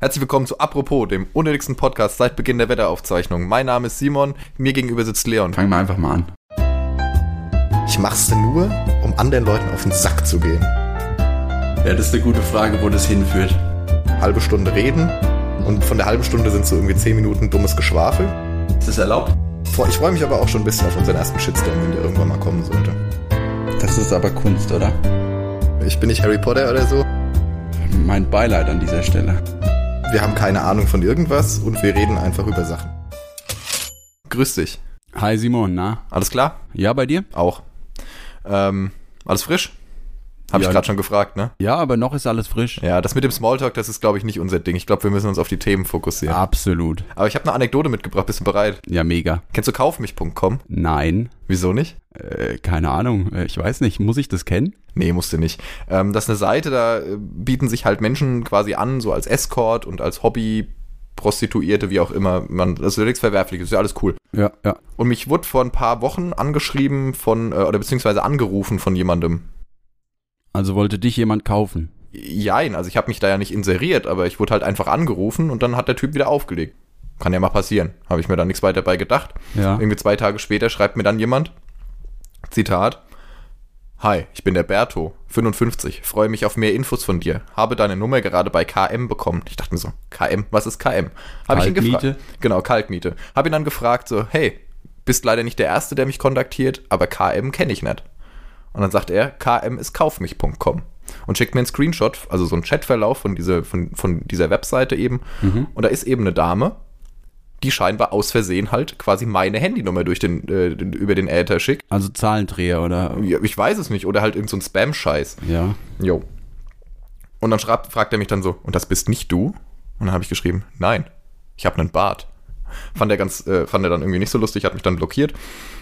Herzlich willkommen zu Apropos, dem unnötigsten Podcast seit Beginn der Wetteraufzeichnung. Mein Name ist Simon, mir gegenüber sitzt Leon. Fangen wir einfach mal an. Ich mach's nur, um anderen Leuten auf den Sack zu gehen. Ja, das ist eine gute Frage, wo das hinführt. Halbe Stunde reden und von der halben Stunde sind so irgendwie 10 Minuten dummes Geschwafel. Ist das erlaubt? Ich freue mich aber auch schon ein bisschen auf unseren ersten Shitstorm, wenn der irgendwann mal kommen sollte. Das ist aber Kunst, oder? Ich bin nicht Harry Potter oder so. Mein Beileid an dieser Stelle. Wir haben keine Ahnung von irgendwas und wir reden einfach über Sachen. Grüß dich. Hi Simon, na? Alles klar? Ja, bei dir? Auch. Alles frisch? Habe Ja. ich gerade schon gefragt, ne? Ja, aber noch ist alles frisch. Ja, das mit dem Smalltalk, das ist, glaube ich, nicht unser Ding. Ich glaube, wir müssen uns auf die Themen fokussieren. Absolut. Aber ich habe eine Anekdote mitgebracht. Bist du bereit? Ja, mega. Kennst du kaufmich.com? Nein. Wieso nicht? Keine Ahnung. Ich weiß nicht. Muss ich das kennen? Nee, musst du nicht. Das ist eine Seite, da bieten sich halt Menschen quasi an, so als Escort und als Hobby-Prostituierte, wie auch immer. Das ist ja nichts Verwerfliches, ist ja alles cool. Ja. Und mich wurde vor ein paar Wochen angeschrieben oder beziehungsweise angerufen von jemandem. Also wollte dich jemand kaufen? Jein, also ich habe mich da ja nicht inseriert, aber ich wurde halt einfach angerufen und dann hat der Typ wieder aufgelegt. Kann ja mal passieren. Habe ich mir da nichts weiter bei gedacht. Ja. Irgendwie 2 Tage später schreibt mir dann jemand, Zitat, Hi, ich bin der Berto, 55, freue mich auf mehr Infos von dir. Habe deine Nummer gerade bei KM bekommen. Ich dachte mir so, KM, was ist KM? Habe ich ihn gefragt. Kaltmiete? Genau, Kaltmiete. Habe ihn dann gefragt so, hey, bist leider nicht der Erste, der mich kontaktiert, aber KM kenne ich nicht. Und dann sagt er, KM ist kaufmich.com und schickt mir einen Screenshot, also so einen Chatverlauf von dieser Webseite eben. Und da ist eben eine Dame, die scheinbar aus Versehen halt quasi meine Handynummer über den Äther schickt. Also Zahlendreher, oder? Ja, ich weiß es nicht. Oder halt irgend so ein Spam-Scheiß. Ja. Jo. Und dann fragt er mich dann so, und das bist nicht du? Und dann habe ich geschrieben, nein, ich habe einen Bart. Fand er dann irgendwie nicht so lustig, hat mich dann blockiert.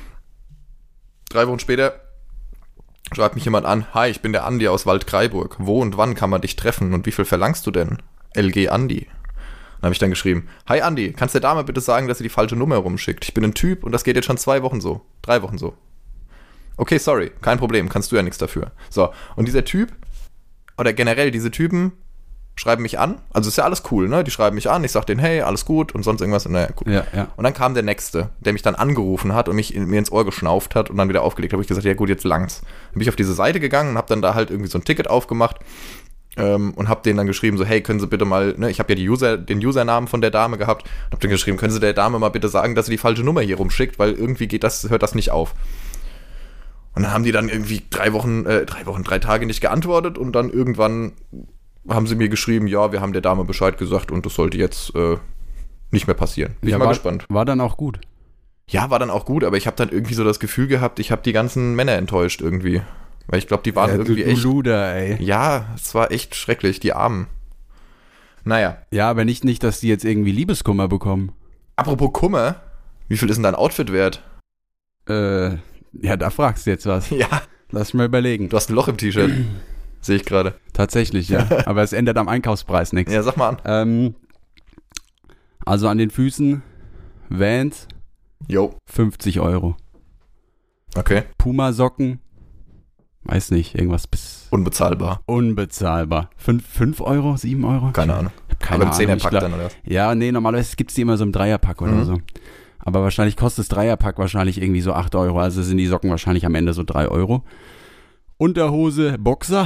3 Wochen später schreibt mich jemand an, hi, ich bin der Andi aus Waldkraiburg. Wo und wann kann man dich treffen und wie viel verlangst du denn? LG Andi. Dann habe ich dann geschrieben, hi Andi, kannst der Dame bitte sagen, dass sie die falsche Nummer rumschickt? Ich bin ein Typ und das geht jetzt schon 2 Wochen so, 3 Wochen so. Okay, sorry, kein Problem, kannst du ja nichts dafür. So, und dieser Typ, oder generell diese Typen, schreiben mich an, also ist ja alles cool, ne? Die schreiben mich an, ich sag denen, hey, alles gut und sonst irgendwas. Und naja, gut. Ja. Und dann kam der Nächste, der mich dann angerufen hat und mir ins Ohr geschnauft hat und dann wieder aufgelegt. Da habe ich gesagt, ja gut, jetzt langt's. Dann bin ich auf diese Seite gegangen und habe dann da halt irgendwie so ein Ticket aufgemacht und habe denen dann geschrieben, so, hey, können Sie bitte mal, ne, ich habe ja den Usernamen von der Dame gehabt, und habe dann geschrieben, können Sie der Dame mal bitte sagen, dass sie die falsche Nummer hier rumschickt, weil irgendwie hört das nicht auf. Und dann haben die dann irgendwie 3 Tage nicht geantwortet und dann irgendwann haben sie mir geschrieben, ja, wir haben der Dame Bescheid gesagt und das sollte jetzt nicht mehr passieren. Bin ich mal gespannt. War dann auch gut. Ja, war dann auch gut, aber ich habe dann irgendwie so das Gefühl gehabt, ich habe die ganzen Männer enttäuscht irgendwie. Weil ich glaube, die waren irgendwie echt... Luder, ey. Ja, es war echt schrecklich, die Armen. Naja. Ja, aber nicht, dass die jetzt irgendwie Liebeskummer bekommen. Apropos Kummer, wie viel ist denn dein Outfit wert? Ja, da fragst du jetzt was. Ja. Lass mich mal überlegen. Du hast ein Loch im T-Shirt. Sehe ich gerade. Tatsächlich, ja. Aber es ändert am Einkaufspreis nichts. Ja, sag mal an. Also an den Füßen Vans, Jo. 50 €. Okay. Puma-Socken, weiß nicht, irgendwas bis... Unbezahlbar. Unbezahlbar. 5 €, 7 €? Keine Ahnung. Keine Aber im Ahnung. 10er-Pack dann, oder was? Ja, nee, normalerweise gibt's die immer so im Dreierpack oder so. Aber wahrscheinlich kostet das Dreierpack wahrscheinlich irgendwie so 8 €. Also sind die Socken wahrscheinlich am Ende so 3 €. Unterhose, Boxer.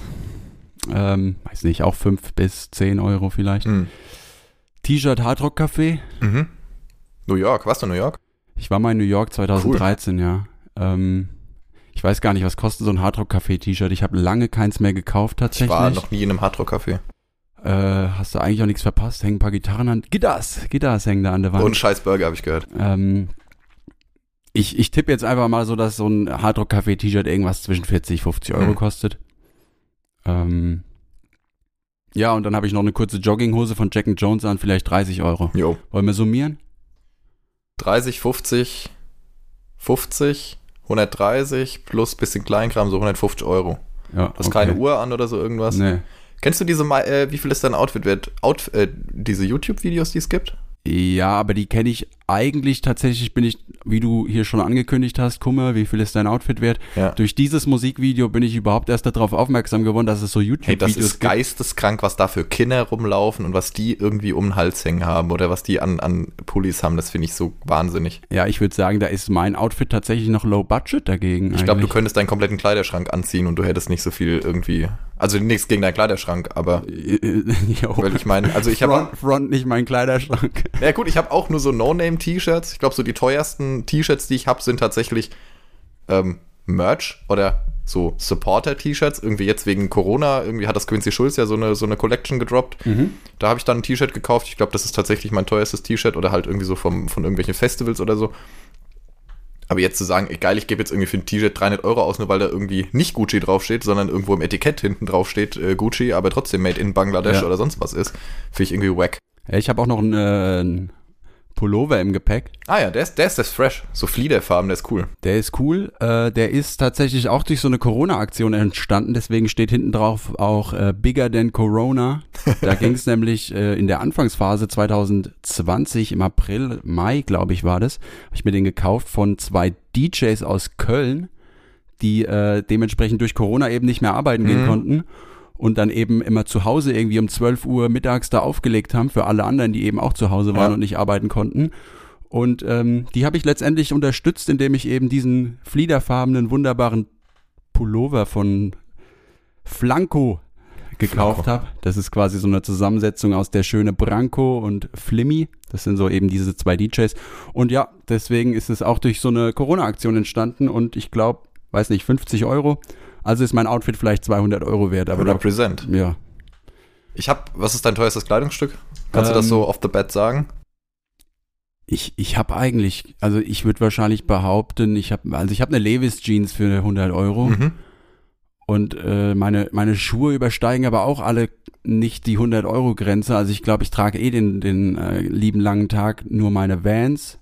Weiß nicht, auch 5 bis 10 € vielleicht. T-Shirt, Hardrock Café. New York, warst du in New York? Ich war mal in New York 2013, ja. Ich weiß gar nicht, was kostet so ein Hardrock Café T-Shirt. Ich habe lange keins mehr gekauft tatsächlich. Ich war noch nie in einem Hardrock Café. Hast du eigentlich auch nichts verpasst? Hängen ein paar Gitarren an. Gitarren hängen da an der Wand. Und scheiß Burger, habe ich gehört. Ich tippe jetzt einfach mal so, dass so ein Hardrock Café T-Shirt irgendwas zwischen 40, 50 € kostet. Ja, und dann habe ich noch eine kurze Jogginghose von Jack & Jones an, vielleicht 30 €. Jo. Wollen wir summieren? 30, 50, 50, 130 plus bisschen Kleinkram, so 150 €. Ja, Hast keine Uhr an oder so irgendwas? Nee. Kennst du diese, wie viel ist dein Outfit wert? Diese YouTube-Videos, die es gibt? Ja, aber die kenne ich eigentlich tatsächlich, bin ich, wie du hier schon angekündigt hast, Kummer, wie viel ist dein Outfit wert? Ja. Durch dieses Musikvideo bin ich überhaupt erst darauf aufmerksam geworden, dass es so Hey, YouTube-Videos das ist geisteskrank, was da für Kinder rumlaufen und was die irgendwie um den Hals hängen haben oder was die an Pullis haben. Das finde ich so wahnsinnig. Ja, ich würde sagen, da ist mein Outfit tatsächlich noch low budget dagegen. Ich glaube, du könntest deinen kompletten Kleiderschrank anziehen und du hättest nicht so viel irgendwie, also nichts gegen deinen Kleiderschrank, aber weil ich meine, also ich habe Front nicht mein Kleiderschrank. ja gut, ich habe auch nur so No-Name-T-Shirts. Ich glaube, so die teuersten T-Shirts, die ich habe, sind tatsächlich Merch oder so Supporter-T-Shirts. Irgendwie jetzt wegen Corona, irgendwie hat das Quincy Schulz ja so eine Collection gedroppt. Da habe ich dann ein T-Shirt gekauft. Ich glaube, das ist tatsächlich mein teuerstes T-Shirt oder halt irgendwie so von irgendwelchen Festivals oder so. Aber jetzt zu sagen, egal, ich gebe jetzt irgendwie für ein T-Shirt 300 € aus, nur weil da irgendwie nicht Gucci draufsteht, sondern irgendwo im Etikett hinten draufsteht Gucci, aber trotzdem made in Bangladesch oder sonst was ist, finde ich irgendwie wack. Ja, ich habe auch noch einen Pullover im Gepäck. Ah ja, der ist fresh. So Fliederfarben, der ist cool. Der ist cool. Der ist tatsächlich auch durch so eine Corona-Aktion entstanden. Deswegen steht hinten drauf auch Bigger Than Corona. Da ging es nämlich in der Anfangsphase 2020, im April, Mai, glaube ich, war das. Habe ich mir den gekauft von 2 DJs aus Köln, die dementsprechend durch Corona eben nicht mehr arbeiten gehen konnten. Und dann eben immer zu Hause irgendwie um 12 Uhr mittags da aufgelegt haben für alle anderen, die eben auch zu Hause waren und nicht arbeiten konnten. Und die habe ich letztendlich unterstützt, indem ich eben diesen fliederfarbenen, wunderbaren Pullover von Flanco gekauft habe. Das ist quasi so eine Zusammensetzung aus der schöne Branko und Flimmy. Das sind so eben diese 2 DJs. Und ja, deswegen ist es auch durch so eine Corona-Aktion entstanden und ich glaube, weiß nicht, 50 €. Also ist mein Outfit vielleicht 200 € wert. Aber Represent. Ja. Was ist dein teuerstes Kleidungsstück? Kannst du das so off the bat sagen? Ich habe eigentlich, also ich würde wahrscheinlich behaupten, ich habe eine Levi's Jeans für 100 € und meine Schuhe übersteigen aber auch alle nicht die 100 € Grenze. Also ich glaube, ich trage den lieben langen Tag nur meine Vans.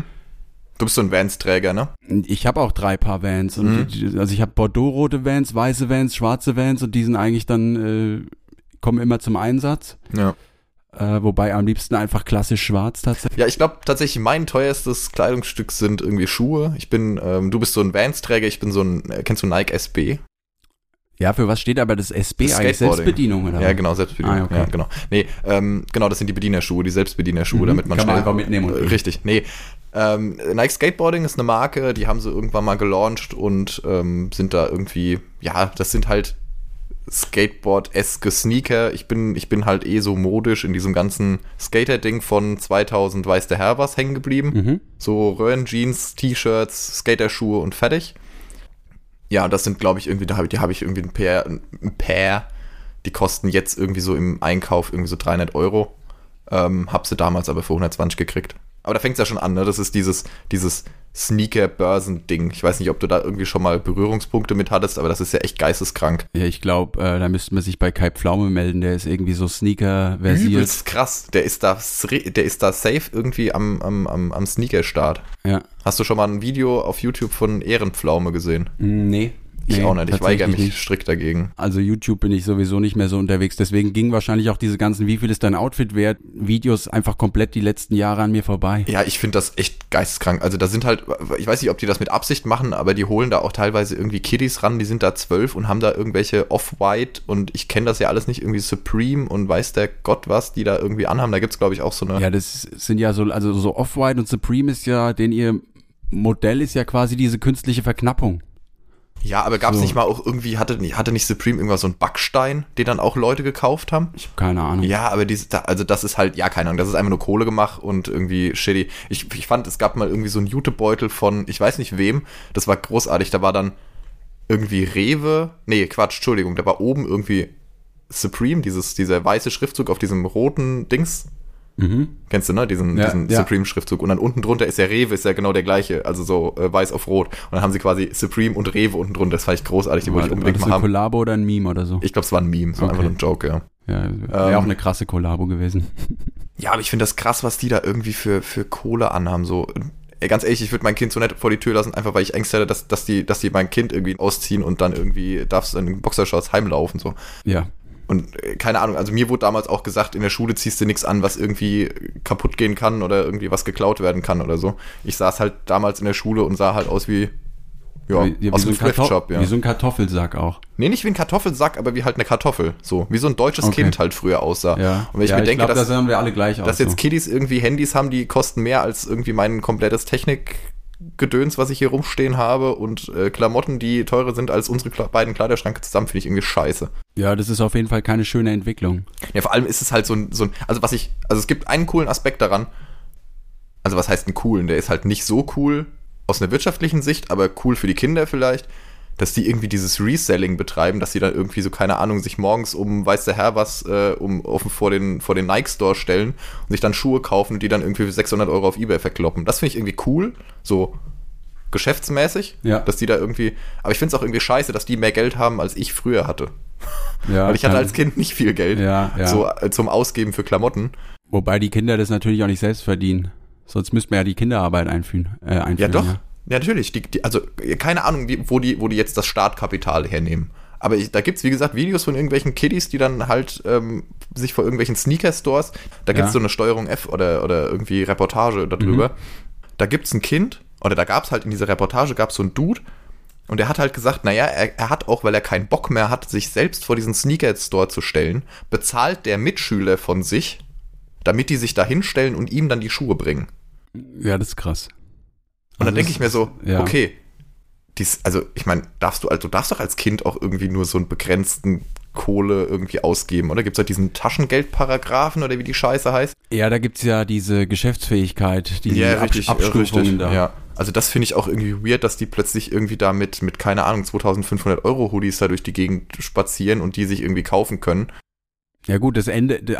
Du bist so ein Vans-Träger, ne? Ich habe auch 3 Paar Vans. Und also ich habe Bordeaux-rote Vans, weiße Vans, schwarze Vans und die sind eigentlich dann, kommen immer zum Einsatz. Ja. Wobei am liebsten einfach klassisch schwarz tatsächlich. Ja, ich glaube tatsächlich mein teuerstes Kleidungsstück sind irgendwie Schuhe. Du bist so ein Vans-Träger, ich bin so kennst du Nike SB? Ja, für was steht aber das SB eigentlich? Selbstbedienung, oder? Ja, genau, Selbstbedienung. Okay. Ja, genau. Nee, genau, das sind die Bedienerschuhe, die Selbstbedienerschuhe, damit man kann schnell... man einfach mitnehmen. Und richtig, nee. Nike Skateboarding ist eine Marke, die haben sie irgendwann mal gelauncht und sind da irgendwie, ja, das sind halt Skateboard-eske Sneaker. Ich bin halt so modisch in diesem ganzen Skater-Ding von 2000 weiß der Herr was hängen geblieben. So Röhrenjeans, T-Shirts, Skaterschuhe und fertig. Ja, das sind, glaube ich, irgendwie, die habe ich irgendwie ein Pair, die kosten jetzt irgendwie so im Einkauf irgendwie so 300 €. Hab sie damals aber für 120 gekriegt. Aber da fängt es ja schon an, ne? Das ist dieses Sneaker-Börsen-Ding. Ich weiß nicht, ob du da irgendwie schon mal Berührungspunkte mit hattest, aber das ist ja echt geisteskrank. Ja, ich glaube, da müsste man sich bei Kai Pflaume melden, der ist irgendwie so Sneaker-versiert. Übelst krass. Der ist da safe irgendwie am Sneaker-Start. Ja. Hast du schon mal ein Video auf YouTube von Ehrenpflaume gesehen? Nee. Ich auch nicht. Ich weigere mich nicht. strikt dagegen. Also YouTube bin ich sowieso nicht mehr so unterwegs. Deswegen ging wahrscheinlich auch diese ganzen "Wie viel ist dein Outfit wert" Videos einfach komplett die letzten Jahre an mir vorbei. Ja, ich finde das echt geisteskrank. Also da sind halt, ich weiß nicht, ob die das mit Absicht machen, aber die holen da auch teilweise irgendwie Kiddies ran, die sind da 12 und haben da irgendwelche Off-White und ich kenne das ja alles nicht, irgendwie Supreme und weiß der Gott was, die da irgendwie anhaben. Da gibt's, glaube ich, auch so eine... Ja, das sind ja so, also so Off-White und Supreme ist ja, ihr Modell ist ja quasi diese künstliche Verknappung. Ja, aber gab es nicht mal auch irgendwie, hatte nicht Supreme irgendwas so einen Backstein, den dann auch Leute gekauft haben? Ich habe keine Ahnung. Ja, aber also das ist halt, ja, keine Ahnung, das ist einfach nur Kohle gemacht und irgendwie shitty. Ich fand, es gab mal irgendwie so einen Jutebeutel von, ich weiß nicht wem, das war großartig, da war dann irgendwie Rewe, Entschuldigung, da war oben irgendwie Supreme, dieser weiße Schriftzug auf diesem roten Dings. Kennst du, ne? Diesen Supreme-Schriftzug. Und dann unten drunter ist der Rewe, ist ja genau der gleiche. Also so weiß auf rot. Und dann haben sie quasi Supreme und Rewe unten drunter. Das fand ich großartig. Die wollte ich unbedingt mal haben. War das ein Kollabo oder ein Meme oder so? Ich glaube, es war ein Meme. Es war einfach nur ein Joke, ja. Ja, wäre auch eine krasse Kollabo gewesen. Ja, aber ich finde das krass, was die da irgendwie für Kohle anhaben. So, ganz ehrlich, ich würde mein Kind so nicht vor die Tür lassen, einfach weil ich Angst hätte, dass die mein Kind irgendwie ausziehen und dann irgendwie darf es in Boxershorts heimlaufen. So. Ja. Und keine Ahnung, also mir wurde damals auch gesagt, in der Schule ziehst du nichts an, was irgendwie kaputt gehen kann oder irgendwie was geklaut werden kann oder so. Ich saß halt damals in der Schule und sah halt aus wie aus einem Thrift-Shop. Wie so ein Kartoffelsack auch. Nee, nicht wie ein Kartoffelsack, aber wie halt eine Kartoffel. So, wie so ein deutsches Kind halt früher aussah. Ja. Und wenn ich mir denke, da sahen wir alle gleich aus. Dass jetzt Kiddies irgendwie Handys haben, die kosten mehr als irgendwie mein komplettes Technikgedöns, was ich hier rumstehen habe, und Klamotten, die teurer sind als unsere beiden Kleiderschränke zusammen, finde ich irgendwie scheiße. Ja, das ist auf jeden Fall keine schöne Entwicklung. Ja, vor allem ist es halt so ein also es gibt einen coolen Aspekt daran, also was heißt einen coolen, der ist halt nicht so cool aus einer wirtschaftlichen Sicht, aber cool für die Kinder vielleicht, dass die irgendwie dieses Reselling betreiben, dass sie dann irgendwie so, keine Ahnung, sich morgens weiß der Herr was, vor den Nike-Store stellen und sich dann Schuhe kaufen und die dann irgendwie für 600 € auf eBay verkloppen. Das finde ich irgendwie cool, so geschäftsmäßig, dass die da irgendwie, aber ich finde es auch irgendwie scheiße, dass die mehr Geld haben, als ich früher hatte. Ja, weil ich hatte als Kind nicht viel Geld, so zum Ausgeben für Klamotten. Wobei die Kinder das natürlich auch nicht selbst verdienen. Sonst müsste man ja die Kinderarbeit einführen. Ja, doch. Ja, natürlich. Also, keine Ahnung, wo die jetzt das Startkapital hernehmen. Aber da gibt es, wie gesagt, Videos von irgendwelchen Kiddies, die dann halt sich vor irgendwelchen Sneaker-Stores, da gibt es so eine Steuerung F oder irgendwie Reportage darüber. Da gibt es ein Kind, oder da gab es halt in dieser Reportage, gab es so einen Dude, und der hat halt gesagt, naja, er hat auch, weil er keinen Bock mehr hat, sich selbst vor diesen Sneaker-Store zu stellen, bezahlt der Mitschüler von sich, damit die sich da hinstellen und ihm dann die Schuhe bringen. Ja, das ist krass. Und dann denke ich mir so, okay, also ich meine, du darfst doch als Kind auch irgendwie nur so einen begrenzten Kohle irgendwie ausgeben, oder? Gibt es halt diesen Taschengeldparagraphen oder wie die Scheiße heißt? Ja, da gibt es ja diese Geschäftsfähigkeit, diese Abstufungen da. Ja, also das finde ich auch irgendwie weird, dass die plötzlich irgendwie da mit keine Ahnung, 2.500 € Hoodies da durch die Gegend spazieren und die sich irgendwie kaufen können. Ja gut, das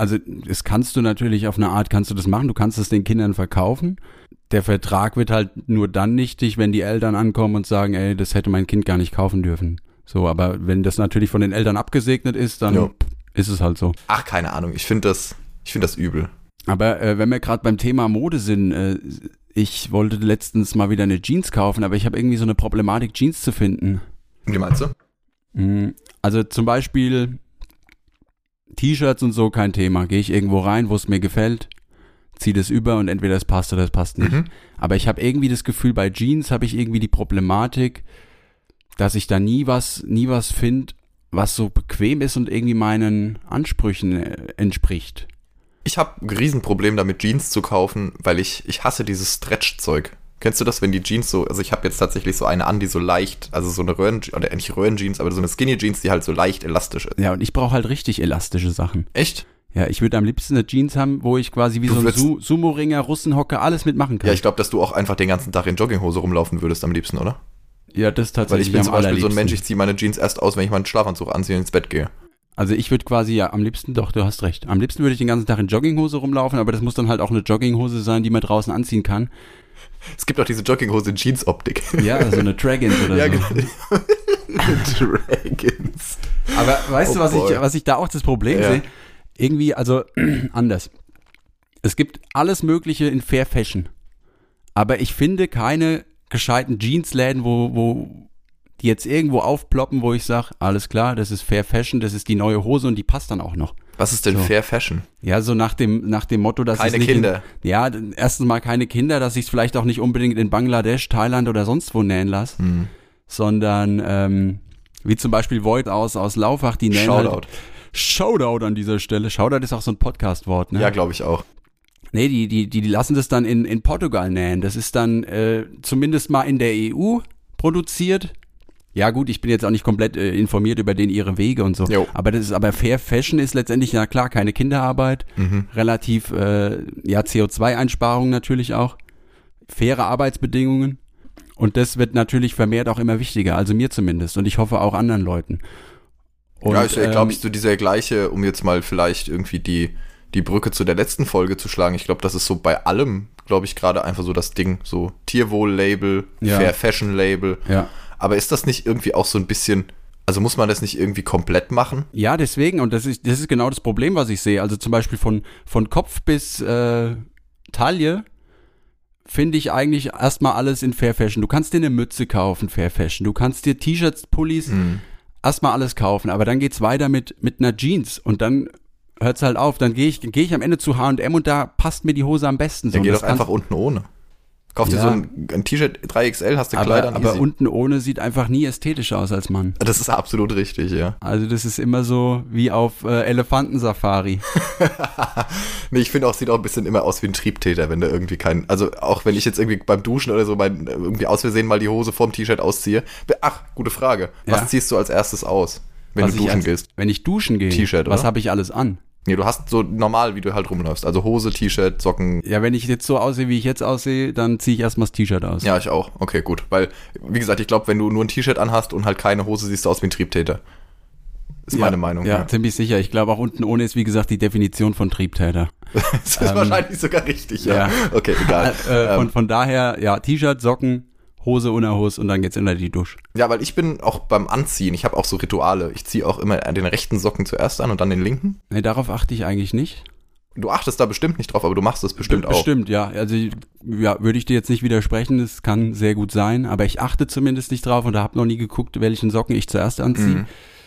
kannst du natürlich auf eine Art, kannst du das machen, du kannst es den Kindern verkaufen. Der Vertrag wird halt nur dann nichtig, wenn die Eltern ankommen und sagen, ey, das hätte mein Kind gar nicht kaufen dürfen. So, aber wenn das natürlich von den Eltern abgesegnet ist, dann ist es halt so. Ach, keine Ahnung, ich finde das übel. Aber wenn wir gerade beim Thema Mode sind, ich wollte letztens mal wieder eine Jeans kaufen, aber ich habe irgendwie so eine Problematik, Jeans zu finden. Wie meinst du? Also zum Beispiel T-Shirts und so, kein Thema. Gehe ich irgendwo rein, wo es mir gefällt, ziehe das über und entweder es passt oder es passt nicht. Aber ich habe irgendwie das Gefühl, bei Jeans habe ich irgendwie die Problematik, dass ich da nie was finde, was so bequem ist und irgendwie meinen Ansprüchen entspricht. Ich habe ein Riesenproblem damit, Jeans zu kaufen, weil ich hasse dieses Stretch-Zeug. Kennst du das, wenn die Jeans so, also ich habe jetzt tatsächlich so eine an, die so leicht, also so eine nicht Röhrenjeans, aber so eine Skinny-Jeans, die halt so leicht elastisch ist. Ja, und ich brauche halt richtig elastische Sachen. Echt? Ja, ich würde am liebsten eine Jeans haben, wo ich quasi wie so ein Sumo-Ringer, Russenhocker, alles mitmachen kann. Ja, ich glaube, dass du auch einfach den ganzen Tag in Jogginghose rumlaufen würdest am liebsten, oder? Ja, das tatsächlich. Weil ich bin zum Beispiel so ein Mensch, ich ziehe meine Jeans erst aus, wenn ich meinen Schlafanzug anziehe und ins Bett gehe. Also ich würde quasi am liebsten, doch, du hast recht, am liebsten würde ich den ganzen Tag in Jogginghose rumlaufen, aber das muss dann halt auch eine Jogginghose sein, die man draußen anziehen kann. Es gibt auch diese Jogginghose-Jeans-Optik. Ja, also eine Dragons oder ja, so. Dragons. Aber weißt du, was ich da auch das Problem sehe? Irgendwie, also anders. Es gibt alles Mögliche in Fair Fashion. Aber ich finde keine gescheiten Jeansläden, wo die jetzt irgendwo aufploppen, wo ich sage, alles klar, das ist Fair Fashion, das ist die neue Hose und die passt dann auch noch. Was ist denn so. Fair Fashion? Ja, so nach dem Motto, dass keine es nicht Kinder. Erstens mal keine Kinder, dass ich es vielleicht auch nicht unbedingt in Bangladesch, Thailand oder sonst wo nähen lasse, sondern wie zum Beispiel Void aus Laufach, die nähen Shoutout an dieser Stelle. Shoutout ist auch so ein Podcast-Wort, ne? Ja, glaube ich auch. Nee, die lassen das dann in Portugal nähen. Das ist dann zumindest mal in der EU produziert. Ja gut, ich bin jetzt auch nicht komplett informiert über ihre Wege und so. Aber Fair Fashion ist letztendlich, ja klar, keine Kinderarbeit. Relativ, CO2-Einsparung natürlich auch. Faire Arbeitsbedingungen. Und das wird natürlich vermehrt auch immer wichtiger. Also mir zumindest. Und ich hoffe auch anderen Leuten. Und, ja, ist ja, glaube ich, so dieser gleiche, um jetzt mal vielleicht irgendwie die Brücke zu der letzten Folge zu schlagen. Ich glaube, das ist so bei allem, glaube ich, gerade einfach so das Ding. So Tierwohl-Label, Fair Fashion-Label. Ja. Aber ist das nicht irgendwie auch so ein bisschen, also muss man das nicht irgendwie komplett machen? Ja, deswegen, und das ist genau das Problem, was ich sehe. Also zum Beispiel von Kopf bis Taille finde ich eigentlich erstmal alles in Fair Fashion. Du kannst dir eine Mütze kaufen, Fair Fashion. Du kannst dir T-Shirts, Pullis, erstmal alles kaufen, aber dann geht's weiter mit einer Jeans und dann hört's halt auf. Dann gehe ich am Ende zu H&M und da passt mir die Hose am besten. So. Ja, geh doch einfach unten ohne. Kauf dir so ein T-Shirt 3XL, hast du Kleider an. Aber unten ohne sieht einfach nie ästhetischer aus als Mann. Das ist absolut richtig, ja. Also das ist immer so wie auf Elefantensafari. Nee, ich finde auch, sieht auch ein bisschen immer aus wie ein Triebtäter, wenn da irgendwie also auch wenn ich jetzt irgendwie beim Duschen oder so irgendwie aus Versehen mal die Hose vorm T-Shirt ausziehe. Ach, gute Frage. Was ziehst du als erstes aus, wenn du duschen gehst? Wenn ich duschen gehe, T-Shirt, was habe ich alles an? Nee, du hast so normal, wie du halt rumläufst. Also Hose, T-Shirt, Socken. Ja, wenn ich jetzt so aussehe, wie ich jetzt aussehe, dann ziehe ich erstmal das T-Shirt aus. Ja, ich auch. Okay, gut. Weil, wie gesagt, ich glaube, wenn du nur ein T-Shirt anhast und halt keine Hose, siehst du aus wie ein Triebtäter. Ist meine Meinung. Ja, ziemlich sicher. Ich glaube, auch unten ohne ist, wie gesagt, die Definition von Triebtäter. Das ist wahrscheinlich sogar richtig, ja. Okay, egal. Von daher, ja, T-Shirt, Socken, Hose, Unterhose und dann geht's in die Dusche. Ja, weil ich bin auch beim Anziehen, ich habe auch so Rituale. Ich ziehe auch immer den rechten Socken zuerst an und dann den linken. Nee, darauf achte ich eigentlich nicht. Du achtest da bestimmt nicht drauf, aber du machst das bestimmt auch. Bestimmt, ja. Also, ja, würde ich dir jetzt nicht widersprechen, das kann sehr gut sein, aber ich achte zumindest nicht drauf und da habe noch nie geguckt, welchen Socken ich zuerst anziehe.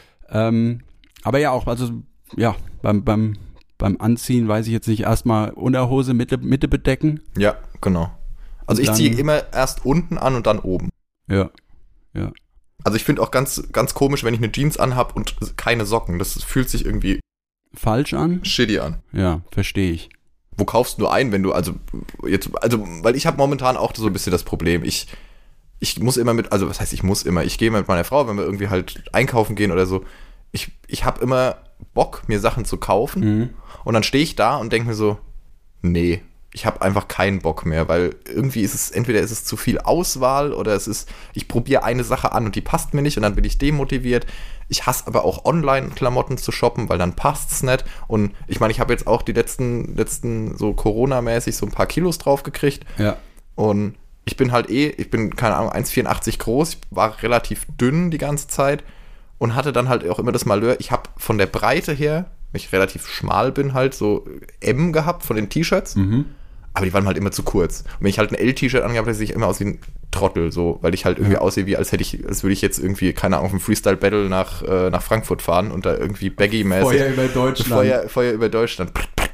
Aber ja, auch, also, ja, beim Anziehen weiß ich jetzt nicht, erstmal Unterhose, Mitte bedecken. Ja, genau. Also ich ziehe immer erst unten an und dann oben. Ja. Also ich finde auch ganz, ganz komisch, wenn ich eine Jeans anhab und keine Socken. Das fühlt sich irgendwie falsch an. Shitty an. Ja, verstehe ich. Wo kaufst du ein, wenn du, weil ich habe momentan auch so ein bisschen das Problem. Ich muss immer was heißt ich muss immer? Ich gehe mit meiner Frau, wenn wir irgendwie halt einkaufen gehen oder so. Ich habe immer Bock, mir Sachen zu kaufen. Und dann stehe ich da und denke mir so, nee. Ich habe einfach keinen Bock mehr, weil irgendwie entweder ist es zu viel Auswahl oder ich probiere eine Sache an und die passt mir nicht und dann bin ich demotiviert. Ich hasse aber auch Online-Klamotten zu shoppen, weil dann passt's nicht. Und ich meine, ich habe jetzt auch die letzten so Corona-mäßig so ein paar Kilos drauf gekriegt. Ja. Und ich bin keine Ahnung, 1,84 groß, ich war relativ dünn die ganze Zeit und hatte dann halt auch immer das Malheur, ich habe von der Breite her, weil ich relativ schmal bin, halt so M gehabt von den T-Shirts. Aber die waren halt immer zu kurz. Und wenn ich halt ein L-T-Shirt angehabt hätte, sehe ich immer aus wie ein Trottel, so, weil ich halt irgendwie aussehe, wie als würde ich jetzt irgendwie, keine Ahnung, auf einem Freestyle-Battle nach Frankfurt fahren und da irgendwie baggy-mäßig. Feuer über Deutschland. Feuer über Deutschland.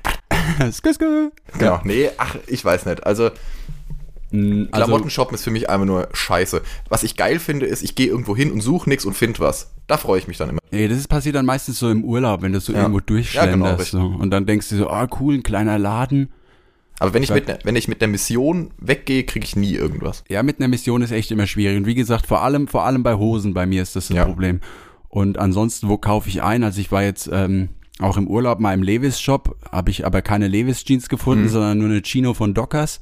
Genau, nee, ich weiß nicht. Also Klamotten-Shoppen ist für mich einfach nur scheiße. Was ich geil finde, ist, ich gehe irgendwo hin und suche nichts und finde was. Da freue ich mich dann immer. Nee, das passiert dann meistens so im Urlaub, wenn du so irgendwo durchschlenderst. Ja, genau, so. Und dann denkst du so, cool, ein kleiner Laden. Aber wenn ich mit der Mission weggehe, kriege ich nie irgendwas. Ja, mit einer Mission ist echt immer schwierig. Und wie gesagt, vor allem bei Hosen bei mir ist das Problem. Und ansonsten, wo kaufe ich ein? Also ich war jetzt auch im Urlaub mal im Levi's-Shop, habe ich aber keine Levi's-Jeans gefunden, sondern nur eine Chino von Dockers.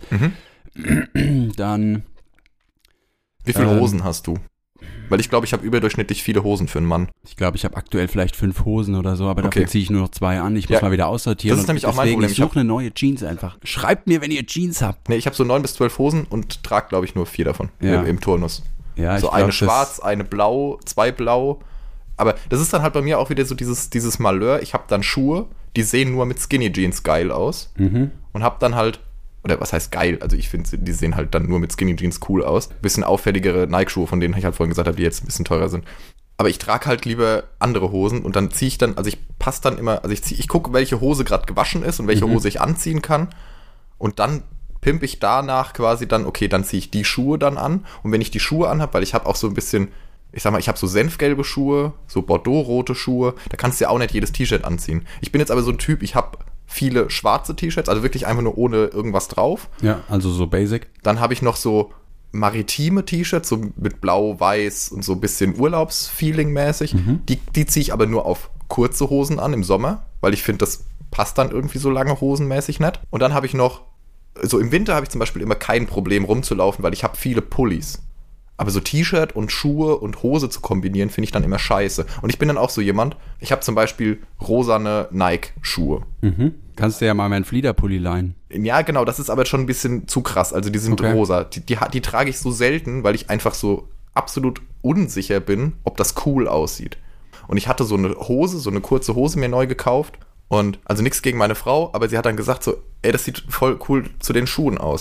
Dann wie viele Hosen hast du? Weil ich glaube, ich habe überdurchschnittlich viele Hosen für einen Mann. Ich glaube, ich habe aktuell vielleicht 5 Hosen oder so, aber dafür ziehe ich nur noch 2 an. Ich muss mal wieder aussortieren. Das ist nämlich auch mein Problem. Ich suche eine neue Jeans einfach. Schreibt mir, wenn ihr Jeans habt. Nee, ich habe so 9 bis 12 Hosen und trage, glaube ich, nur 4 davon im Turnus. Ja, so eine schwarz, eine blau, 2 blau. Aber das ist dann halt bei mir auch wieder so dieses Malheur. Ich habe dann Schuhe, die sehen nur mit Skinny Jeans geil aus. Und habe dann halt, oder was heißt geil? Also ich finde, die sehen halt dann nur mit Skinny Jeans cool aus. Bisschen auffälligere Nike-Schuhe, von denen ich halt vorhin gesagt habe, die jetzt ein bisschen teurer sind. Aber ich trage halt lieber andere Hosen und dann ziehe ich dann, also ich passe dann immer, also ich gucke, welche Hose gerade gewaschen ist und welche Hose ich anziehen kann. Und dann pimpe ich danach quasi dann, okay, dann ziehe ich die Schuhe dann an. Und wenn ich die Schuhe anhabe, weil ich habe auch so ein bisschen, ich sag mal, ich habe so senfgelbe Schuhe, so bordeaux-rote Schuhe, da kannst du ja auch nicht jedes T-Shirt anziehen. Ich bin jetzt aber so ein Typ, ich habe viele schwarze T-Shirts, also wirklich einfach nur ohne irgendwas drauf. Ja, also so basic. Dann habe ich noch so maritime T-Shirts, so mit blau, weiß und so ein bisschen Urlaubsfeeling-mäßig. Die ziehe ich aber nur auf kurze Hosen an im Sommer, weil ich finde, das passt dann irgendwie so lange hosenmäßig nicht. Und dann habe ich noch, so im Winter habe ich zum Beispiel immer kein Problem rumzulaufen, weil ich habe viele Pullis. Aber so T-Shirt und Schuhe und Hose zu kombinieren, finde ich dann immer scheiße. Und ich bin dann auch so jemand, ich habe zum Beispiel rosane Nike-Schuhe. Kannst du ja mal meinen Fliederpulli leihen. Ja, genau, das ist aber schon ein bisschen zu krass. Also die sind rosa. Die trage ich so selten, weil ich einfach so absolut unsicher bin, ob das cool aussieht. Und ich hatte so eine Hose, so eine kurze Hose mir neu gekauft. Und also nichts gegen meine Frau, aber sie hat dann gesagt so, ey, das sieht voll cool zu den Schuhen aus.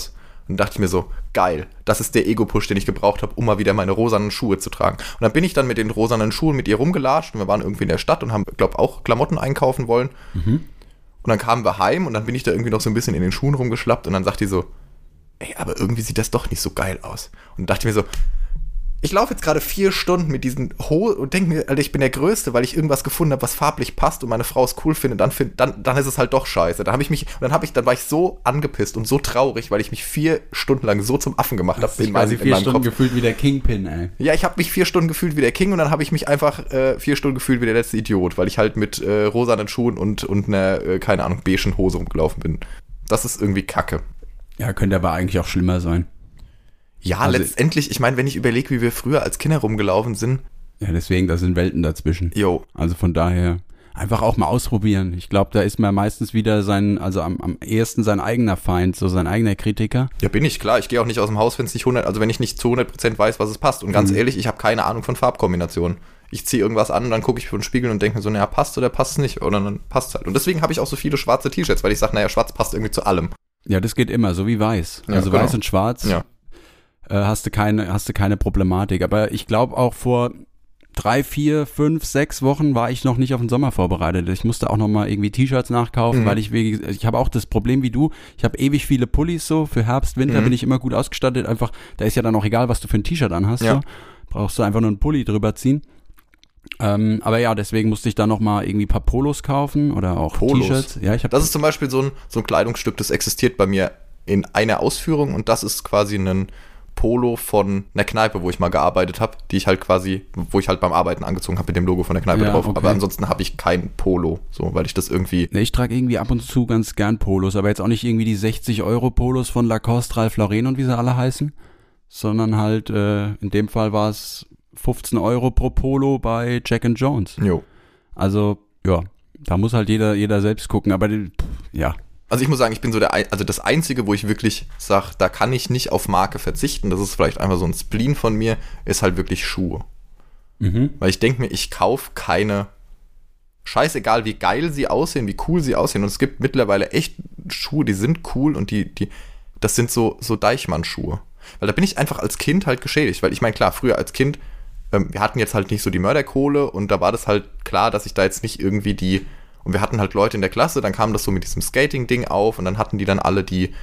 Und dann dachte ich mir so, geil, das ist der Ego-Push, den ich gebraucht habe, um mal wieder meine rosanen Schuhe zu tragen. Und dann bin ich dann mit den rosanen Schuhen mit ihr rumgelatscht und wir waren irgendwie in der Stadt und haben, glaube auch Klamotten einkaufen wollen. Und dann kamen wir heim und dann bin ich da irgendwie noch so ein bisschen in den Schuhen rumgeschlappt und dann sagt die so, ey, aber irgendwie sieht das doch nicht so geil aus. Und dann dachte ich mir so, ich laufe jetzt gerade 4 Stunden mit diesen Hosen und denke mir, Alter, ich bin der Größte, weil ich irgendwas gefunden habe, was farblich passt und meine Frau es cool findet, dann ist es halt doch scheiße. Dann war ich so angepisst und so traurig, weil ich mich 4 Stunden lang so zum Affen gemacht habe in meinem 4 Stunden Kopf. Gefühlt wie der Kingpin, ey. Ja, ich habe mich 4 Stunden gefühlt wie der King und dann habe ich mich einfach 4 Stunden gefühlt wie der letzte Idiot, weil ich halt mit rosanen Schuhen und einer, keine Ahnung, beigen Hose rumgelaufen bin. Das ist irgendwie Kacke. Ja, könnte aber eigentlich auch schlimmer sein. Ja, also, letztendlich, ich meine, wenn ich überlege, wie wir früher als Kinder rumgelaufen sind. Ja, deswegen, da sind Welten dazwischen. Jo. Also von daher, einfach auch mal ausprobieren. Ich glaube, da ist man meistens wieder am ehesten sein eigener Feind, so sein eigener Kritiker. Ja, bin ich, klar. Ich gehe auch nicht aus dem Haus, wenn ich nicht zu 100% weiß, was es passt. Und ganz ehrlich, ich habe keine Ahnung von Farbkombinationen. Ich ziehe irgendwas an und dann gucke ich vor den Spiegel und denke mir so, naja, passt oder passt es nicht? Oder dann passt es halt. Und deswegen habe ich auch so viele schwarze T-Shirts, weil ich sage, naja, schwarz passt irgendwie zu allem. Ja, das geht immer, so wie weiß. Ja, also genau. Weiß und schwarz. Ja. Hast du keine Problematik. Aber ich glaube auch vor 3, 4, 5, 6 Wochen war ich noch nicht auf den Sommer vorbereitet. Ich musste auch noch mal irgendwie T-Shirts nachkaufen, weil ich habe auch das Problem wie du. Ich habe ewig viele Pullis so. Für Herbst, Winter bin ich immer gut ausgestattet. Einfach, da ist ja dann auch egal, was du für ein T-Shirt anhast. Ja. So. Brauchst du einfach nur einen Pulli drüber ziehen. Aber ja, deswegen musste ich dann noch mal irgendwie ein paar Polos kaufen oder auch T-Shirts. Ja, das ist zum Beispiel so ein Kleidungsstück, das existiert bei mir in einer Ausführung und das ist quasi ein Polo von einer Kneipe, wo ich mal gearbeitet habe, wo ich halt beim Arbeiten angezogen habe mit dem Logo von der Kneipe drauf. Okay. Aber ansonsten habe ich kein Polo, so, weil ich das irgendwie... Ich trage irgendwie ab und zu ganz gern Polos, aber jetzt auch nicht irgendwie die 60€ Polos von Lacoste, Ralph Lauren und wie sie alle heißen, sondern halt, in dem Fall war es 15 € pro Polo bei Jack & Jones. Jo. Also, ja, da muss halt jeder selbst gucken, aber ja. Also ich muss sagen, ich bin so das Einzige, wo ich wirklich sage, da kann ich nicht auf Marke verzichten, das ist vielleicht einfach so ein Spleen von mir, ist halt wirklich Schuhe. Weil ich denke mir, ich kaufe keine, scheißegal wie geil sie aussehen, wie cool sie aussehen und es gibt mittlerweile echt Schuhe, die sind cool und das sind so Deichmann-Schuhe. Weil da bin ich einfach als Kind halt geschädigt, weil ich meine, klar, früher als Kind, wir hatten jetzt halt nicht so die Mörderkohle und da war das halt klar, dass ich da jetzt nicht irgendwie und wir hatten halt Leute in der Klasse, dann kam das so mit diesem Skating-Ding auf und dann hatten die dann alle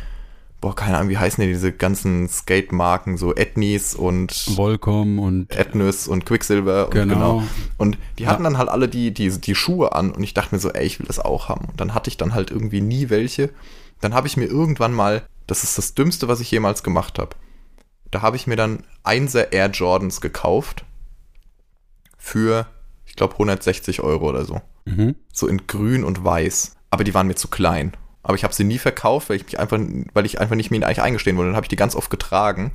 keine Ahnung, wie heißen die, diese ganzen Skate-Marken, so Etnies und Volcom und Etnus und Quicksilver und genau. Und die hatten dann halt alle die Schuhe an und ich dachte mir so, ey, ich will das auch haben. Und dann hatte ich dann halt irgendwie nie welche. Dann habe ich mir irgendwann mal, das ist das Dümmste, was ich jemals gemacht habe, da habe ich mir dann 1er Air Jordans gekauft für, ich glaube, 160 € oder so. So in grün und weiß. Aber die waren mir zu klein. Aber ich habe sie nie verkauft, weil ich einfach nicht mir eigentlich eingestehen wollte. Dann habe ich die ganz oft getragen.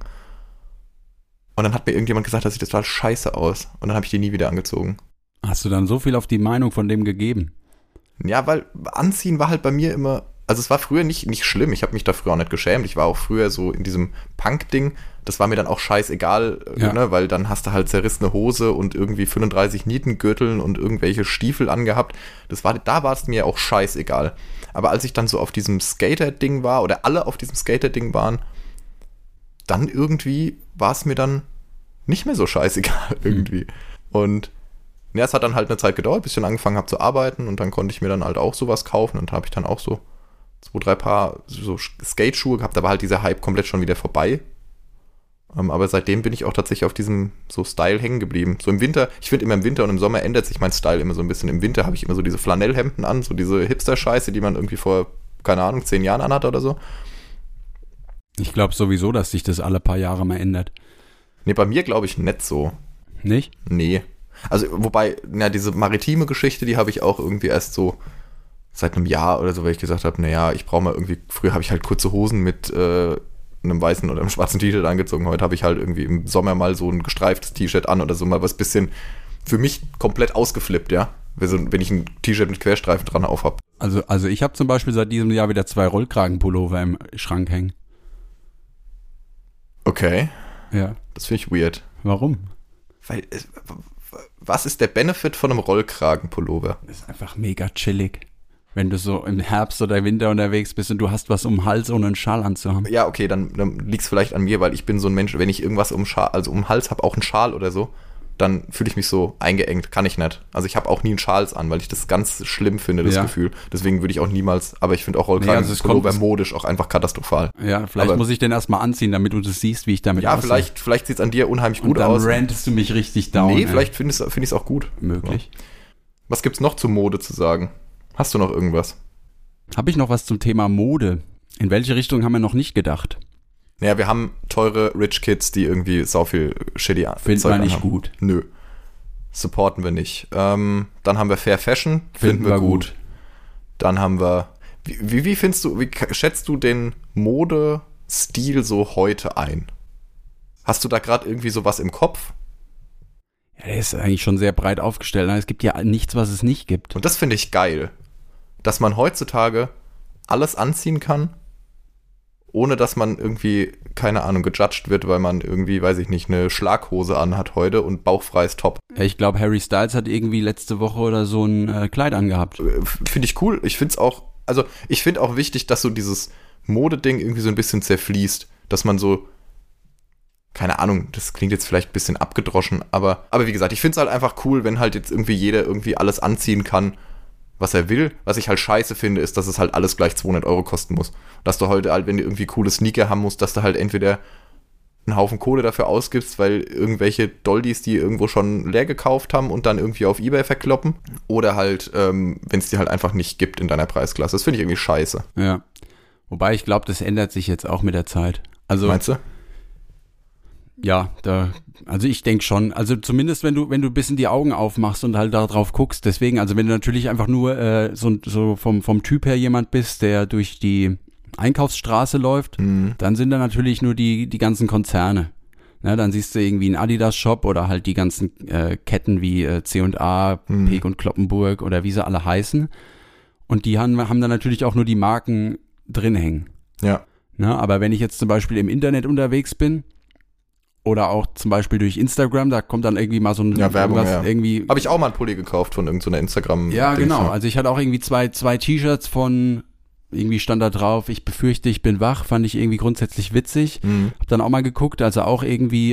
Und dann hat mir irgendjemand gesagt, dass ich das total scheiße aus. Und dann habe ich die nie wieder angezogen. Hast du dann so viel auf die Meinung von dem gegeben? Ja, weil Anziehen war halt bei mir immer... Also es war früher nicht schlimm, ich habe mich da früher auch nicht geschämt. Ich war auch früher so in diesem Punk-Ding, das war mir dann auch scheißegal, ne? Weil dann hast du halt zerrissene Hose und irgendwie 35 Nietengürteln und irgendwelche Stiefel angehabt. Da war es mir auch scheißegal. Aber als ich dann so auf diesem Skater-Ding war, oder alle auf diesem Skater-Ding waren, dann irgendwie war es mir dann nicht mehr so scheißegal irgendwie. Und ja, es hat dann halt eine Zeit gedauert, bis ich dann angefangen habe zu arbeiten und dann konnte ich mir dann halt auch sowas kaufen und habe ich dann auch so 2, 3 Paar so Skate-Schuhe gehabt, da war halt dieser Hype komplett schon wieder vorbei. Aber seitdem bin ich auch tatsächlich auf diesem so Style hängen geblieben. So im Winter, ich finde immer im Winter und im Sommer ändert sich mein Style immer so ein bisschen. Im Winter habe ich immer so diese Flanellhemden an, so diese Hipster-Scheiße, die man irgendwie vor, keine Ahnung, 10 Jahren anhat oder so. Ich glaube sowieso, dass sich das alle paar Jahre mal ändert. Nee, bei mir glaube ich nicht so. Nicht? Nee. Also, wobei, diese maritime Geschichte, die habe ich auch irgendwie erst so seit einem Jahr oder so, weil ich gesagt habe, naja, ich brauche mal irgendwie, früher habe ich halt kurze Hosen mit einem weißen oder einem schwarzen T-Shirt angezogen. Heute habe ich halt irgendwie im Sommer mal so ein gestreiftes T-Shirt an oder so, mal was bisschen für mich komplett ausgeflippt, ja. Wenn ich ein T-Shirt mit Querstreifen dran auf habe. Also ich habe zum Beispiel seit diesem Jahr wieder 2 Rollkragenpullover im Schrank hängen. Okay. Ja. Das finde ich weird. Warum? Weil, was ist der Benefit von einem Rollkragenpullover? Das ist einfach mega chillig. Wenn du so im Herbst oder Winter unterwegs bist und du hast was um den Hals, ohne einen Schal anzuhaben. Ja, okay, dann liegt es vielleicht an mir, weil ich bin so ein Mensch, wenn ich irgendwas um den Hals habe, auch einen Schal oder so, dann fühle ich mich so eingeengt. Kann ich nicht. Also ich habe auch nie einen Schals an, weil ich das ganz schlimm finde, das Gefühl. Deswegen würde ich auch niemals, aber ich finde auch Rollkragenpullover modisch auch einfach katastrophal. Ja, vielleicht muss ich den erstmal anziehen, damit du das siehst, wie ich damit aussehe. Ja, vielleicht sieht es an dir unheimlich gut aus. Und dann rantest du mich richtig down. Nee, vielleicht find ich es auch gut. Möglich. Ja. Was gibt's noch zur Mode zu sagen? Hast du noch irgendwas? Habe ich noch was zum Thema Mode? In welche Richtung haben wir noch nicht gedacht? Naja, wir haben teure Rich Kids, die irgendwie sau viel shitty Finden wir nicht gut. Nö. Supporten wir nicht. Dann haben wir Fair Fashion. Finden wir gut. Dann haben wir... Wie schätzt du den Modestil so heute ein? Hast du da gerade irgendwie sowas im Kopf? Ja, der ist eigentlich schon sehr breit aufgestellt. Es gibt ja nichts, was es nicht gibt. Und das finde ich geil. Dass man heutzutage alles anziehen kann, ohne dass man irgendwie, keine Ahnung, gejudged wird, weil man irgendwie, weiß ich nicht, eine Schlaghose anhat heute und bauchfreies Top. Ja, ich glaube, Harry Styles hat irgendwie letzte Woche oder so ein Kleid angehabt. Finde ich cool. Ich finde auch wichtig, dass so dieses Modeding irgendwie so ein bisschen zerfließt, dass man so, keine Ahnung, das klingt jetzt vielleicht ein bisschen abgedroschen, aber wie gesagt, ich finde es halt einfach cool, wenn halt jetzt irgendwie jeder irgendwie alles anziehen kann, was er will. Was ich halt scheiße finde, ist, dass es halt alles gleich 200 € kosten muss. Dass du heute halt, wenn du irgendwie coole Sneaker haben musst, dass du halt entweder einen Haufen Kohle dafür ausgibst, weil irgendwelche Doldis die irgendwo schon leer gekauft haben und dann irgendwie auf eBay verkloppen. Oder halt, wenn es die halt einfach nicht gibt in deiner Preisklasse. Das finde ich irgendwie scheiße. Ja. Wobei ich glaube, das ändert sich jetzt auch mit der Zeit. Also, meinst du? Ja, also ich denke schon, also zumindest wenn du ein bisschen die Augen aufmachst und halt darauf guckst, deswegen, also wenn du natürlich einfach nur so vom Typ her jemand bist, der durch die Einkaufsstraße läuft, dann sind da natürlich nur die ganzen Konzerne. Ne, dann siehst du irgendwie einen Adidas-Shop oder halt die ganzen Ketten wie C&A, Peek und Kloppenburg oder wie sie alle heißen. Und die haben dann natürlich auch nur die Marken drin hängen. Ja. Ne, aber wenn ich jetzt zum Beispiel im Internet unterwegs bin, oder auch zum Beispiel durch Instagram, da kommt dann irgendwie mal so ein Werbung, ja. Irgendwie. Habe ich auch mal einen Pulli gekauft von irgendeiner Instagram. Ja, genau. Also ich hatte auch irgendwie zwei T-Shirts von, irgendwie stand da drauf, ich befürchte, ich bin wach, fand ich irgendwie grundsätzlich witzig. Hab dann auch mal geguckt, also auch irgendwie,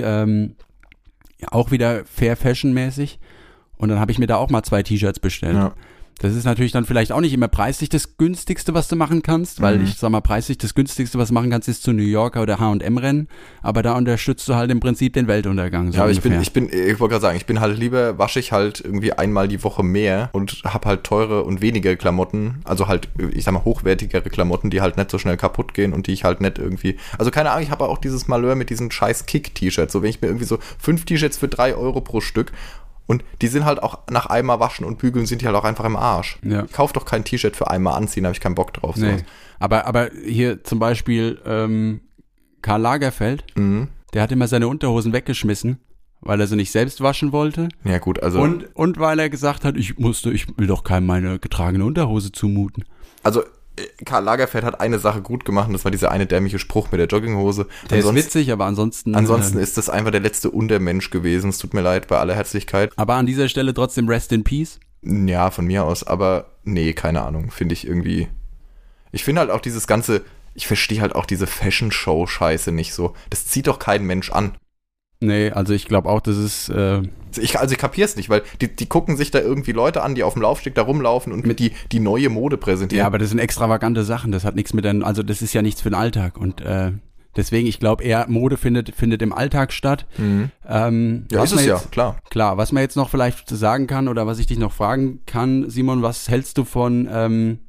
auch wieder Fair Fashion mäßig. Und dann habe ich mir da auch mal 2 T-Shirts bestellt. Ja. Das ist natürlich dann vielleicht auch nicht immer preislich das günstigste, was du machen kannst, weil ich sag mal, preislich das günstigste, was du machen kannst, ist zu New Yorker oder H&M rennen, aber da unterstützt du halt im Prinzip den Weltuntergang. So ja, aber ungefähr. ich wollte gerade sagen, ich bin halt lieber, wasche ich halt irgendwie einmal die Woche mehr und hab halt teure und weniger Klamotten, also halt, ich sag mal, hochwertigere Klamotten, die halt nicht so schnell kaputt gehen und die ich halt nicht irgendwie, also keine Ahnung, ich habe auch dieses Malheur mit diesen scheiß Kick-T-Shirts, so wenn ich mir irgendwie so 5 T-Shirts für 3 € pro Stück. Und die sind halt auch nach einmal waschen und bügeln sind die halt auch einfach im Arsch. Ja. Kauf doch kein T-Shirt für einmal anziehen, da habe ich keinen Bock drauf. Nee. Aber hier zum Beispiel Karl Lagerfeld, der hat immer seine Unterhosen weggeschmissen, weil er sie nicht selbst waschen wollte. Ja gut, also... Und weil er gesagt hat, ich will doch keinem meine getragene Unterhose zumuten. Also... Karl Lagerfeld hat eine Sache gut gemacht und das war dieser eine dämliche Spruch mit der Jogginghose. Der ist witzig, aber ansonsten ist das einfach der letzte Untermensch gewesen. Es tut mir leid, bei aller Herzlichkeit. Aber an dieser Stelle trotzdem Rest in Peace? Ja, von mir aus, aber nee, keine Ahnung, finde ich irgendwie... Ich finde halt auch dieses ganze... Ich verstehe halt auch diese Fashion-Show-Scheiße nicht so. Das zieht doch kein Mensch an. Nee, also ich glaube auch, das ist... Ich kapier's nicht, weil die gucken sich da irgendwie Leute an, die auf dem Laufsteg da rumlaufen und mit die neue Mode präsentieren. Ja, aber das sind extravagante Sachen, das hat nichts mit also das ist ja nichts für den Alltag und deswegen, ich glaube eher, Mode findet im Alltag statt. Ja, ist es ja, klar. Klar, was man jetzt noch vielleicht sagen kann oder was ich dich noch fragen kann, Simon, was hältst du von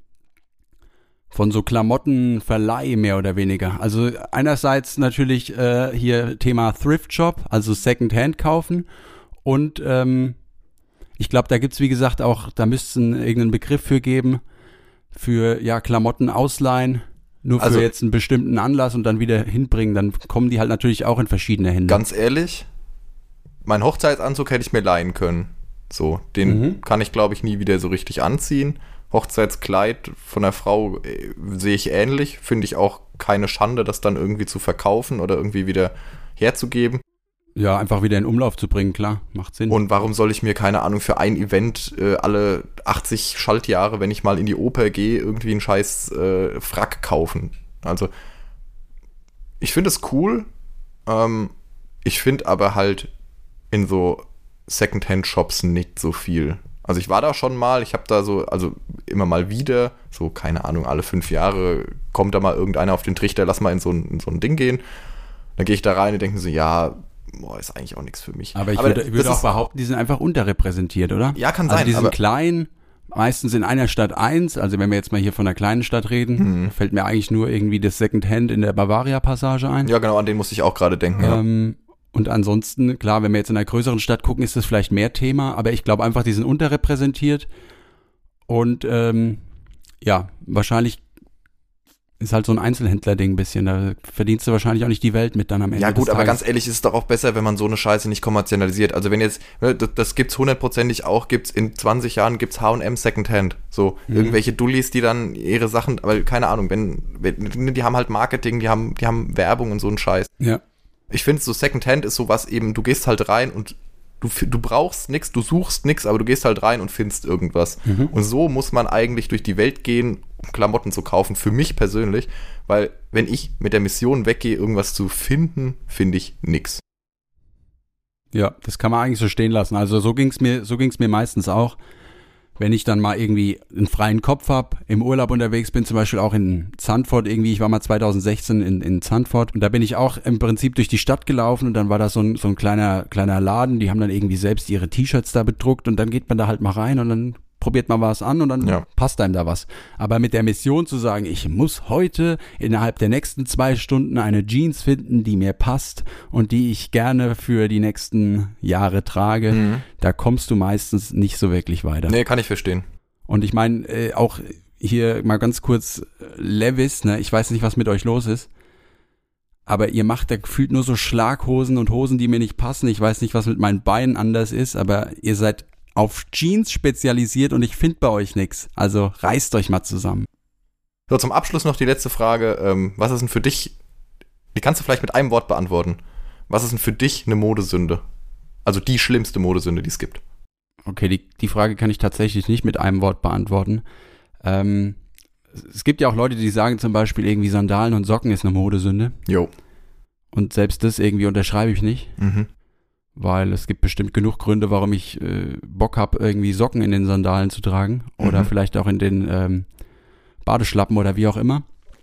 so Klamottenverleih mehr oder weniger? Also einerseits natürlich hier Thema Thrift Shop, also Secondhand kaufen und ich glaube, da gibt's wie gesagt auch, da müsste es irgendeinen Begriff für geben, für ja Klamotten ausleihen, nur für jetzt einen bestimmten Anlass und dann wieder hinbringen, dann kommen die halt natürlich auch in verschiedene Hände. Ganz ehrlich, meinen Hochzeitsanzug hätte ich mir leihen können. So, den kann ich glaube ich nie wieder so richtig anziehen. Hochzeitskleid von der Frau sehe ich ähnlich. Finde ich auch keine Schande, das dann irgendwie zu verkaufen oder irgendwie wieder herzugeben. Ja, einfach wieder in Umlauf zu bringen, klar, macht Sinn. Und warum soll ich mir, keine Ahnung, für ein Event alle 80 Schaltjahre, wenn ich mal in die Oper gehe, irgendwie einen scheiß Frack kaufen? Also, ich finde es cool. Ich finde aber halt in so Secondhand-Shops nicht so viel. Also ich war da schon mal, ich habe da so, also immer mal wieder, so keine Ahnung, alle 5 Jahre kommt da mal irgendeiner auf den Trichter, lass mal in so ein Ding gehen. Dann gehe ich da rein und denke so, ja, boah, ist eigentlich auch nichts für mich. Aber ich würde auch behaupten, die sind einfach unterrepräsentiert, oder? Ja, kann sein. Also die sind klein, meistens in einer Stadt 1, also wenn wir jetzt mal hier von einer kleinen Stadt reden, fällt mir eigentlich nur irgendwie das Secondhand in der Bavaria-Passage ein. Ja, genau, an den musste ich auch gerade denken, ja. Und ansonsten, klar, wenn wir jetzt in einer größeren Stadt gucken, ist das vielleicht mehr Thema, aber ich glaube einfach, die sind unterrepräsentiert und ja, wahrscheinlich ist halt so ein Einzelhändler-Ding ein bisschen, da verdienst du wahrscheinlich auch nicht die Welt mit dann am Ende. Ja gut, des aber Tages. ganz ehrlich, ist es doch auch besser, wenn man so eine Scheiße nicht kommerzialisiert. Also wenn jetzt, das gibt's hundertprozentig auch, gibt's in 20 Jahren gibt's H&M Secondhand. So, irgendwelche Dullis, die dann ihre Sachen, aber keine Ahnung, wenn die haben halt Marketing, die haben Werbung und so einen Scheiß. Ja. Ich finde, so Secondhand ist sowas eben, du gehst halt rein und du brauchst nichts, du suchst nichts, aber du gehst halt rein und findest irgendwas. Und so muss man eigentlich durch die Welt gehen, um Klamotten zu kaufen, für mich persönlich, weil wenn ich mit der Mission weggehe, irgendwas zu finden, finde ich nix. Ja, das kann man eigentlich so stehen lassen. Also so ging's mir meistens auch. Wenn ich dann mal irgendwie einen freien Kopf habe, im Urlaub unterwegs bin, zum Beispiel auch in Zandvoort irgendwie, ich war mal 2016 in Zandvoort und da bin ich auch im Prinzip durch die Stadt gelaufen und dann war da so ein kleiner Laden, die haben dann irgendwie selbst ihre T-Shirts da bedruckt und dann geht man da halt mal rein und dann probiert man was an und dann passt einem da was. Aber mit der Mission zu sagen, ich muss heute innerhalb der nächsten 2 Stunden eine Jeans finden, die mir passt und die ich gerne für die nächsten Jahre trage, da kommst du meistens nicht so wirklich weiter. Nee, kann ich verstehen. Und ich meine, auch hier mal ganz kurz Levi's, ne? Ich weiß nicht, was mit euch los ist, aber ihr macht da gefühlt nur so Schlaghosen und Hosen, die mir nicht passen. Ich weiß nicht, was mit meinen Beinen anders ist, aber ihr seid auf Jeans spezialisiert und ich finde bei euch nichts. Also reißt euch mal zusammen. So, zum Abschluss noch die letzte Frage. Was ist denn für dich, die kannst du vielleicht mit einem Wort beantworten. Was ist denn für dich eine Modesünde? Also die schlimmste Modesünde, die es gibt. Okay, die Frage kann ich tatsächlich nicht mit einem Wort beantworten. Es gibt ja auch Leute, die sagen zum Beispiel irgendwie Sandalen und Socken ist eine Modesünde. Jo. Und selbst das irgendwie unterschreibe ich nicht. Weil es gibt bestimmt genug Gründe, warum ich Bock habe, irgendwie Socken in den Sandalen zu tragen. Oder vielleicht auch in den Badeschlappen oder wie auch immer.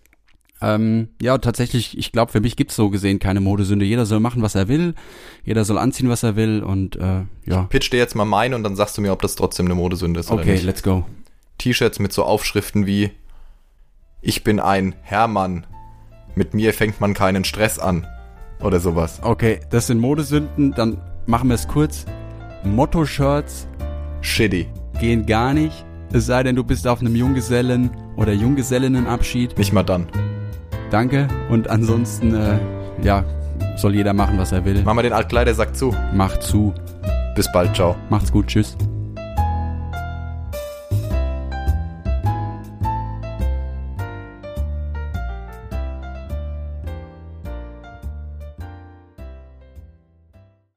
Ja, tatsächlich, ich glaube, für mich gibt es so gesehen keine Modesünde. Jeder soll machen, was er will. Jeder soll anziehen, was er will. Und ja. Ich pitch dir jetzt mal meine und dann sagst du mir, ob das trotzdem eine Modesünde ist oder nicht. Okay, let's go. T-Shirts mit so Aufschriften wie Ich bin ein Herrmann. Mit mir fängt man keinen Stress an. Oder sowas. Okay, das sind Modesünden, dann machen wir es kurz. Motto-Shirts Shitty. gehen gar nicht, es sei denn, du bist auf einem Junggesellen- oder Junggesellinnenabschied. Nicht mal dann. Danke. Und ansonsten, ja, soll jeder machen, was er will. Mach mal den Altkleidersack zu. Macht zu. Bis bald, ciao. Macht's gut, tschüss.